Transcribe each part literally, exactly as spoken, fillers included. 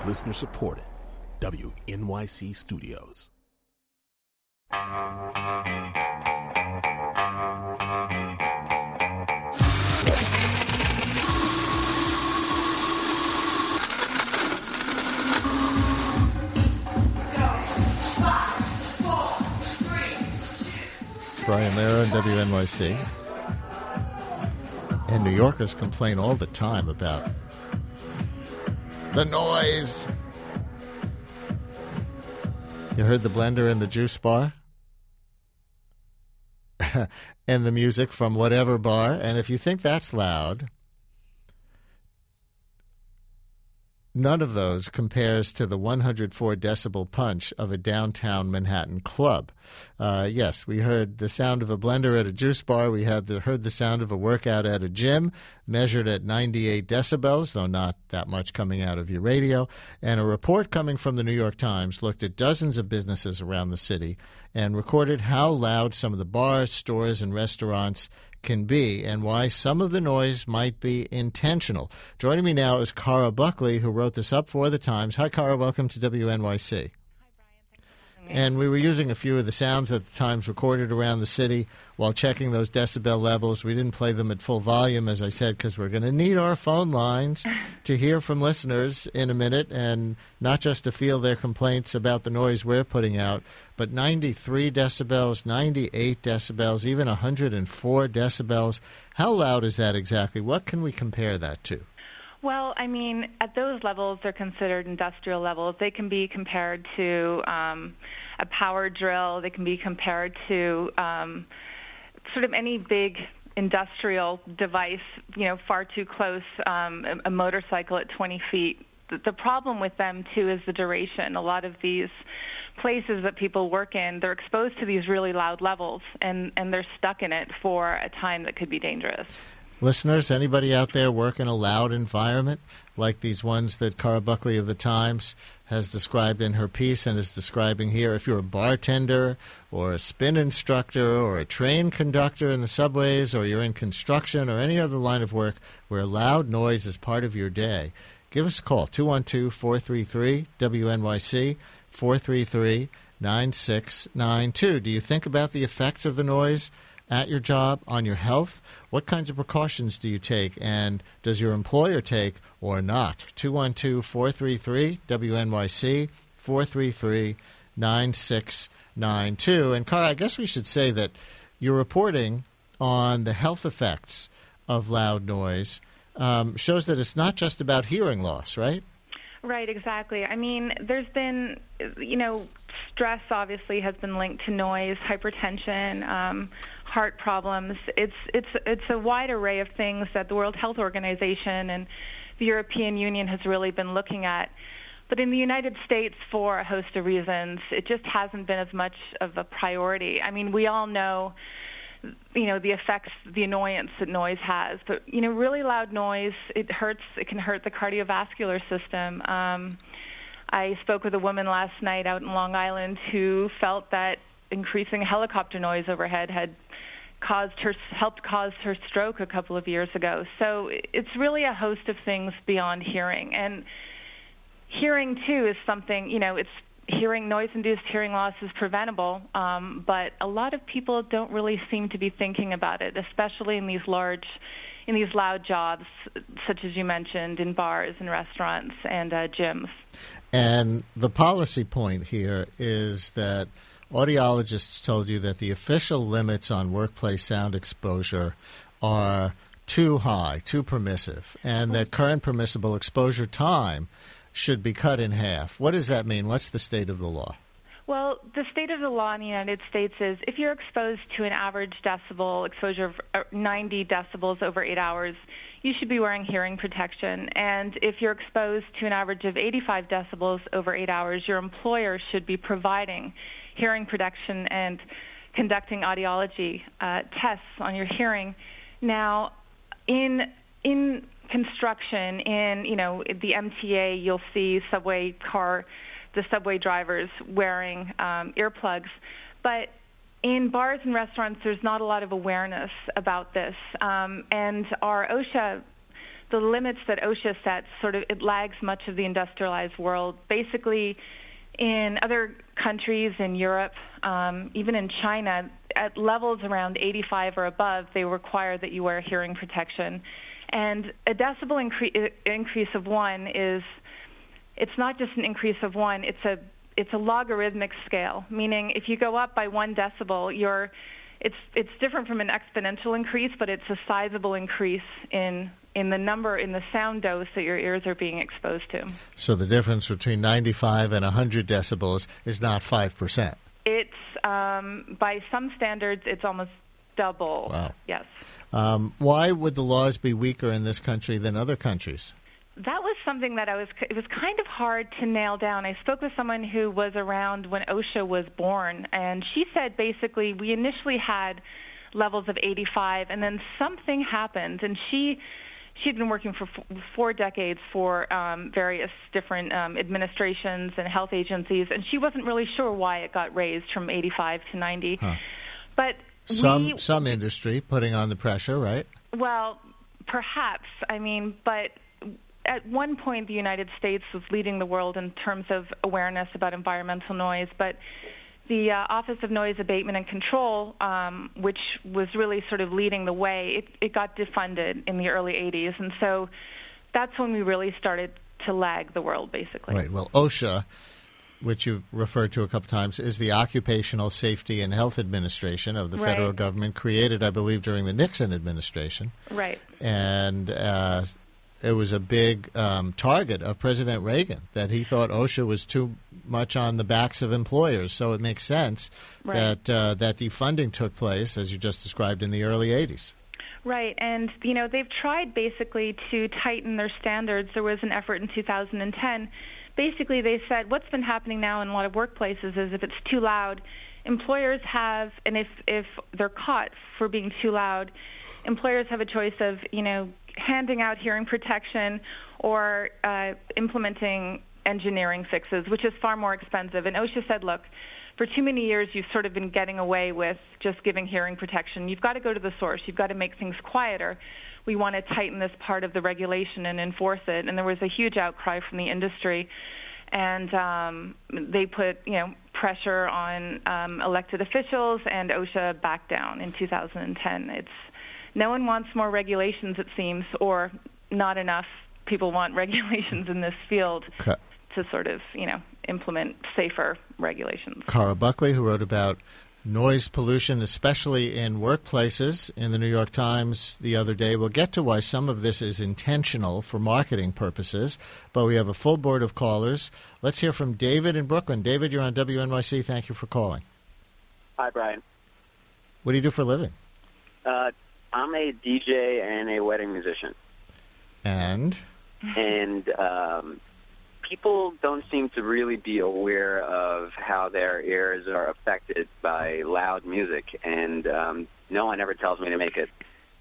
Listener supported. W N Y C Studios. Brian Lehrer and W N Y C. And New Yorkers complain all the time about the noise. You heard the blender and the juice bar? And the music from whatever bar. And if you think that's loud, none of those compares to the one hundred four decibel punch of a downtown Manhattan club. Uh, yes, we heard the sound of a blender at a juice bar. We had the, heard the sound of a workout at a gym, measured at ninety-eight decibels, though not that much coming out of your radio. And a report coming from the New York Times looked at dozens of businesses around the city and recorded how loud some of the bars, stores, and restaurants can be and why some of the noise might be intentional. Joining me now is Cara Buckley, who wrote this up for the Times. Hi, Cara. Welcome to W N Y C. Hi, Brian. Thanks for having me. And we were using a few of the sounds that the Times recorded around the city while checking those decibel levels. We didn't play them at full volume, as I said, because we're going to need our phone lines to hear from listeners in a minute, and not just to feel their complaints about the noise we're putting out, but ninety-three decibels, ninety-eight decibels, even one hundred four decibels. How loud is that exactly? What can we compare that to? Well, I mean, at those levels, they're considered industrial levels. They can be compared to um, a power drill. They can be compared to um, sort of any big industrial device, you know, far too close, um, a, a motorcycle at twenty feet. The, the problem with them, too, is the duration. A lot of these places that people work in, they're exposed to these really loud levels, and, and they're stuck in it for a time that could be dangerous. Listeners, anybody out there work in a loud environment like these ones that Cara Buckley of the Times has described in her piece and is describing here? If you're a bartender or a spin instructor or a train conductor in the subways, or you're in construction or any other line of work where loud noise is part of your day, give us a call, two one two, four three three, W N Y C, four three three, nine six nine two. Do you think about the effects of the noise at your job, on your health? What kinds of precautions do you take, and does your employer take or not? two one two, four three three, W N Y C, four three three, nine six nine two. And, Cara, I guess we should say that your reporting on the health effects of loud noise um, shows that it's not just about hearing loss, right? Right, exactly. I mean, there's been, you know, stress obviously has been linked to noise, hypertension, um, heart problems. It's it's it's a wide array of things that the World Health Organization and the European Union has really been looking at. But in the United States, for a host of reasons, it just hasn't been as much of a priority. I mean, we all know, you know, the effects, the annoyance that noise has. But, you know, really loud noise, it hurts. It can hurt the cardiovascular system. Um, I spoke with a woman last night out in Long Island who felt that increasing helicopter noise overhead had caused her, helped cause her stroke a couple of years ago. So it's really a host of things beyond hearing. And hearing, too, is something, you know, it's hearing, noise-induced hearing loss is preventable, um, but a lot of people don't really seem to be thinking about it, especially in these large, in these loud jobs, such as you mentioned, in bars and restaurants and uh, gyms. And the policy point here is that audiologists told you that the official limits on workplace sound exposure are too high, too permissive, and that current permissible exposure time should be cut in half. What does that mean? What's the state of the law? Well, the state of the law in the United States is if you're exposed to an average decibel exposure of ninety decibels over eight hours, you should be wearing hearing protection. And if you're exposed to an average of eighty-five decibels over eight hours, your employer should be providing hearing protection and conducting audiology uh, tests on your hearing. Now, in in construction, in you know the M T A, you'll see subway car, the subway drivers wearing um, earplugs, but in bars and restaurants, there's not a lot of awareness about this. Um, and our OSHA the limits that OSHA sets, sort of, it lags much of the industrialized world. Basically, in other countries in Europe, um, even in China, at levels around eighty-five or above, they require that you wear hearing protection. And a decibel incre- increase of one is, it's not just an increase of one, it's a it's a logarithmic scale, meaning if you go up by one decibel, you're it's it's different from an exponential increase, but it's a sizable increase in in the number, in the sound dose that your ears are being exposed to. So the difference between ninety-five and one hundred decibels is not five percent. It's, um, by some standards, it's almost double. Wow. Yes. Um, why would the laws be weaker in this country than other countries? That was something that I was, it was kind of hard to nail down. I spoke with someone who was around when OSHA was born, and she said basically we initially had levels of eighty-five, and then something happened, and she she'd been working for f- four decades for um, various different um, administrations and health agencies, and she wasn't really sure why it got raised from eighty-five to ninety. Huh. But some we, some industry putting on the pressure, right? Well, perhaps. I mean, but at one point, the United States was leading the world in terms of awareness about environmental noise, but the uh, Office of Noise Abatement and Control, um, which was really sort of leading the way, it, it got defunded in the early eighties, and so that's when we really started to lag the world, basically. Right. Well, OSHA, which you referred to a couple times, is the Occupational Safety and Health Administration of the right. federal government, created, I believe, during the Nixon administration. Right. And uh, it was a big um, target of President Reagan, that he thought OSHA was too much on the backs of employers. So it makes sense right. that uh, that defunding took place, as you just described, in the early eighties. Right, and, you know, they've tried basically to tighten their standards. There was an effort in two thousand ten. Basically, they said what's been happening now in a lot of workplaces is if it's too loud, employers have, and if, if they're caught for being too loud, employers have a choice of, you know, handing out hearing protection or uh, implementing engineering fixes, which is far more expensive. And OSHA said, look, for too many years you've sort of been getting away with just giving hearing protection. You've got to go to the source. You've got to make things quieter. We want to tighten this part of the regulation and enforce it. And there was a huge outcry from the industry. And um, they put, you know, pressure on um, elected officials, and OSHA backed down in two thousand ten. It's no one wants more regulations, it seems, or not enough people want regulations in this field okay. to sort of, you know, implement safer regulations. Cara Buckley, who wrote about noise pollution, especially in workplaces, in the New York Times the other day. We'll get to why some of this is intentional for marketing purposes, but we have a full board of callers. Let's hear from David in Brooklyn. David, you're on W N Y C. Thank you for calling. Hi, Brian. What do you do for a living? Uh, I'm a D J and a wedding musician. And? And um, people don't seem to really be aware of how their ears are affected by loud music. And um, no one ever tells me to make it,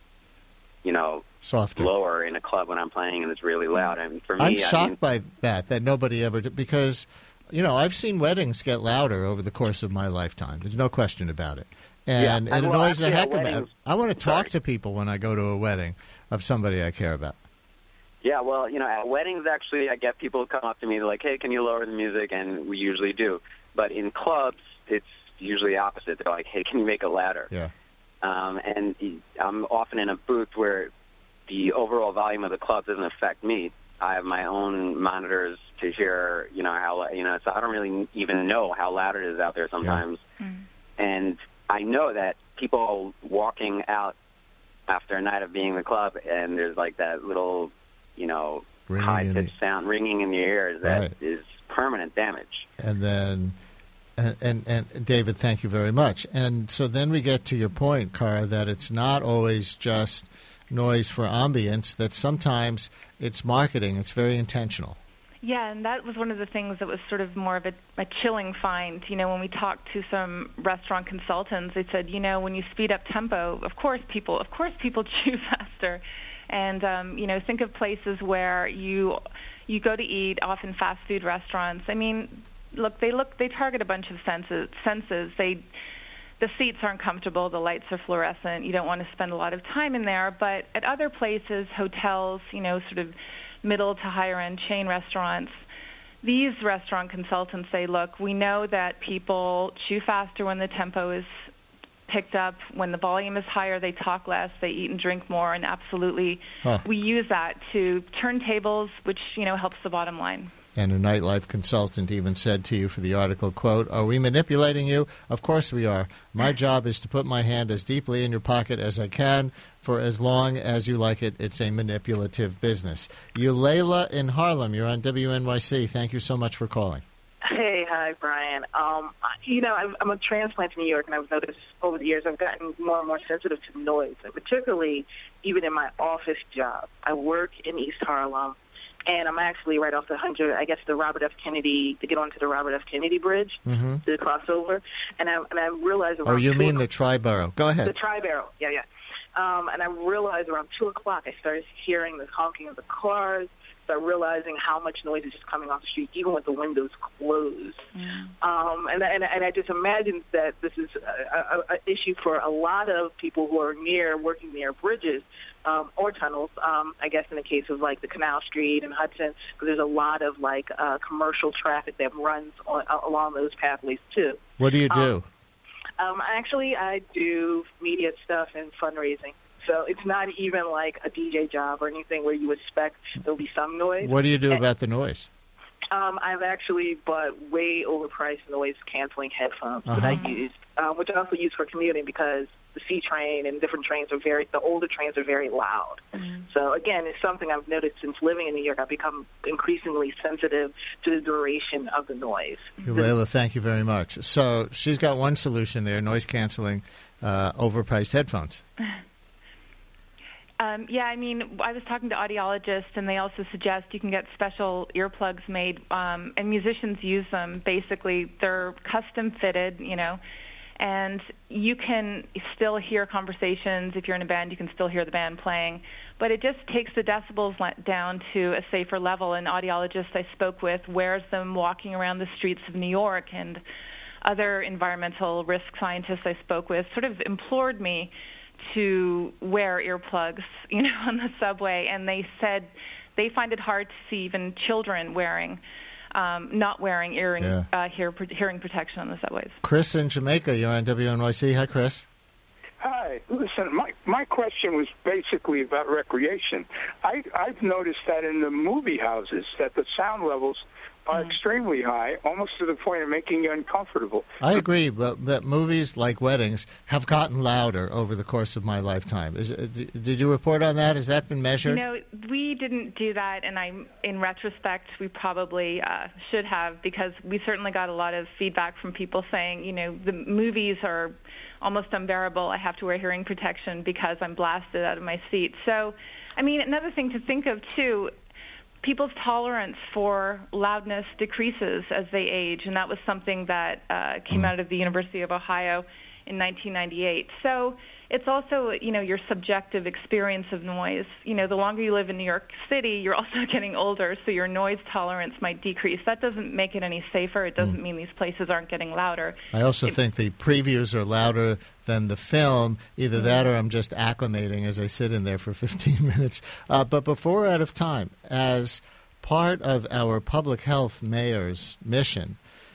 you know, softer, lower in a club when I'm playing and it's really loud. And for me, I'm shocked I mean, by that, that nobody ever did, because, you know, I've seen weddings get louder over the course of my lifetime. There's no question about it. And, yeah. and it well, annoys the heck weddings, about it. I want to talk sorry. to people when I go to a wedding of somebody I care about. Yeah, well, you know, at weddings, actually, I get people come up to me like, hey, can you lower the music? And we usually do. But in clubs, it's usually opposite. They're like, hey, can you make it louder? Yeah. Um, and I'm often in a booth where the overall volume of the club doesn't affect me. I have my own monitors to hear, you know, how, you know, so I don't really even know how loud it is out there sometimes. Yeah. Mm. And I know that people walking out after a night of being in the club, and there's like that little, you know, ringing high-pitched the, sound ringing in your ears that right. is permanent damage. And then, and, and, and David, thank you very much. And so then we get to your point, Cara, that it's not always just noise for ambience, that sometimes it's marketing. It's very intentional. Yeah, and that was one of the things that was sort of more of a, a chilling find. You know, when we talked to some restaurant consultants, they said, you know, when you speed up tempo, of course people, of course people chew faster. And, um, you know, think of places where you you go to eat, often fast food restaurants. I mean, look, they look they target a bunch of senses. senses. They the seats aren't comfortable, the lights are fluorescent, you don't want to spend a lot of time in there. But at other places, hotels, you know, sort of middle to higher-end chain restaurants, these restaurant consultants say, look, we know that people chew faster when the tempo is picked up. When the volume is higher, they talk less, they eat and drink more, and absolutely huh. we use that to turn tables, which, you know, helps the bottom line. And a nightlife consultant even said to you for the article, quote, "Are we manipulating you? Of course we are. My job is to put my hand as deeply in your pocket as I can. For as long as you like it, it's a manipulative business." Eulayla in Harlem, you're on W N Y C. Thank you so much for calling. Hey, hi, Brian. Um, you know, I'm, I'm a transplant in New York, and I've noticed over the years I've gotten more and more sensitive to noise, and particularly even in my office job. I work in East Harlem, and I'm actually right off the hundred, I guess the Robert F. Kennedy, to get onto the Robert F. Kennedy Bridge, mm-hmm. to cross over. And I, and I realized around Oh, you mean the Tri-Borough. Go ahead. The Tri-Borough, yeah, yeah. Um, and I realized around two o'clock I started hearing the honking of the cars, started realizing how much noise is just coming off the street, even with the windows closed. Yeah. Um, and, and, and I just imagined that this is an issue for a lot of people who are near, working near bridges um, or tunnels, um, I guess in the case of, like, the Canal Street and Hudson, because there's a lot of, like, uh, commercial traffic that runs on, along those pathways, too. What do you do? Um, Um, actually, I do media stuff and fundraising. So it's not even like a D J job or anything where you expect there'll be some noise. What do you do and, about the noise? Um, I've actually bought way overpriced noise-canceling headphones uh-huh. that I use, uh, which I also use for commuting because the C train and different trains are very, the older trains are very loud. Mm-hmm. So, again, it's something I've noticed since living in New York. I've become increasingly sensitive to the duration of the noise. Eulayla, thank you very much. So she's got one solution there, noise-canceling, uh, overpriced headphones. Um, yeah, I mean, I was talking to audiologists, and they also suggest you can get special earplugs made, um, and musicians use them. Basically, they're custom-fitted, you know, and you can still hear conversations. If you're in a band, you can still hear the band playing, but it just takes the decibels down to a safer level. And audiologists I spoke with wears them walking around the streets of New York, and other environmental risk scientists I spoke with sort of implored me to wear earplugs, you know, on the subway, and they said they find it hard to see even children wearing, um, not wearing earring, yeah. uh, hear, hearing protection on the subways. Chris in Jamaica, you're on W N Y C. Hi, Chris. Hi. Listen, my my question was basically about recreation. I, I've noticed that in the movie houses that the sound levels are mm-hmm. extremely high, almost to the point of making you uncomfortable. I agree, but that movies like weddings have gotten louder over the course of my lifetime. Is, did you report on that? Has that been measured? No, we didn't do that, and I, in retrospect, we probably uh, should have, because we certainly got a lot of feedback from people saying, you know, the movies are almost unbearable. I have to wear hearing protection because I'm blasted out of my seat. So, I mean, another thing to think of, too, people's tolerance for loudness decreases as they age, and that was something that uh, came mm. out of the University of Ohio in nineteen ninety-eight. So it's also, you know, your subjective experience of noise. You know, the longer you live in New York City, you're also getting older, so your noise tolerance might decrease. That doesn't make it any safer. It doesn't mm. mean these places aren't getting louder. I also it, think the previews are louder than the film. Either mm. that or I'm just acclimating as I sit in there for fifteen minutes. Uh, but before we're out of time, as part of our public health mayor's mission,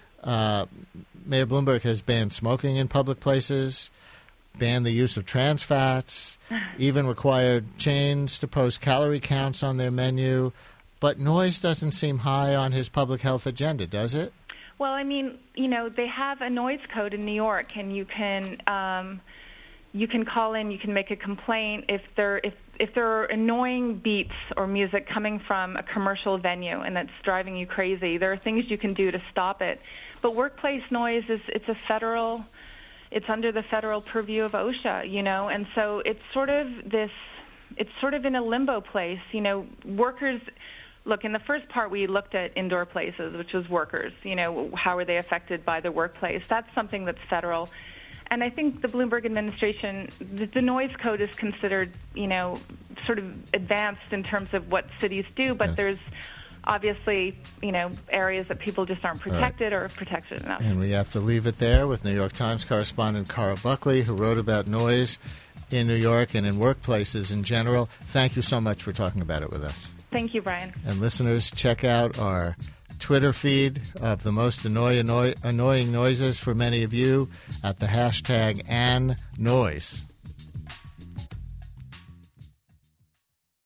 uh, Mayor Bloomberg has banned smoking in public places, banned the use of trans fats, even required chains to post calorie counts on their menu. But noise doesn't seem high on his public health agenda, does it? Well, I mean, you know, they have a noise code in New York, and you can um, you can call in, you can make a complaint if there if if there are annoying beats or music coming from a commercial venue and that's driving you crazy. There are things you can do to stop it. But workplace noise is it's a federal. It's under the federal purview of OSHA, you know, and so it's sort of this, it's sort of in a limbo place, you know, workers, look, in the first part we looked at indoor places, which was workers, you know, how are they affected by the workplace? That's something that's federal. And I think the Bloomberg administration, the, the noise code is considered, you know, sort of advanced in terms of what cities do, but yes. there's obviously, you know, areas that people just aren't protected right. or protected enough. And we have to leave it there with New York Times correspondent Cara Buckley, who wrote about noise in New York and in workplaces in general. Thank you so much for talking about it with us. Thank you, Brian. And listeners, check out our Twitter feed of the most annoy, annoy, annoying noises for many of you at the hashtag AnNoise.